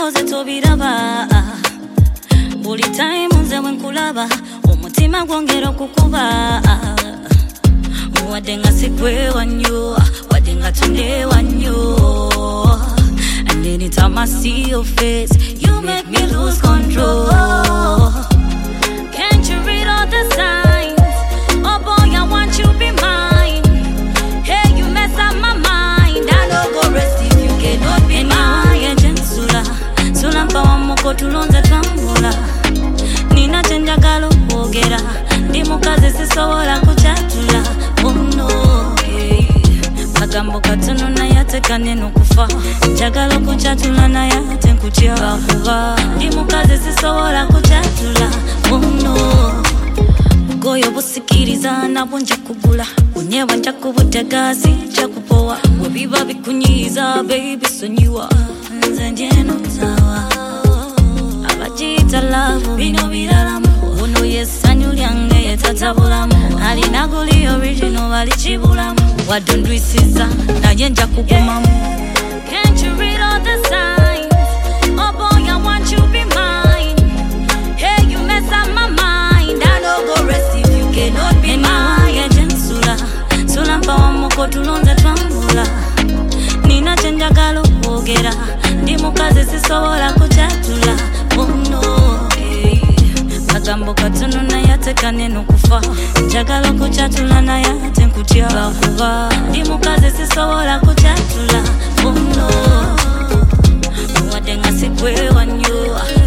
byokoze tobiraba buli time nze wenkulaba omutima gwongera okukuba wadde nga sikwewa nnyo wadde nga tundewa nnyo. And anytime I see your face you make me lose control. Can't you read all the signs? Oh boy, I want you be mine. Hey, you mess up my mind. I don't go rest if you cannot be mine. Jensula sula mpawa moko tulonze twambula nina chenjagalo kwogera ndi mukazi sisobola kuchatula. Oh no, hey. Magambo katono naye atekane n'okufa njagala okuchatula naye ate nkutya kuba ndi mukazi sisobola kuchatula. Oh no, goyo busikiriza nabwo nja kugula unyewa nja kubutega sijja kupowa webiba bikunyiza baby sonyiwa nze njeno tawa abajita love bino biralamu uno yesanyu lyange yetatabulamu alina guli original balikibulamu wadondwisiza naye nja kugumamu. Can't you read all the signs? Oh boy, I want you be mine. Hey, you mess up my mind. I don't go rest if you cannot be mine. Jensula sula mpawa moko tulonze twambula nina chenjagalo kwogera ndi mukazi sisobola kuchatula. Oh no, hey. Magambo katono naye atekane n'okufa njagala okuchatula naye ate nkutya kuba ndi mukazi sisobola kuchatula. Oh no, wadde nga sikwewa nnyo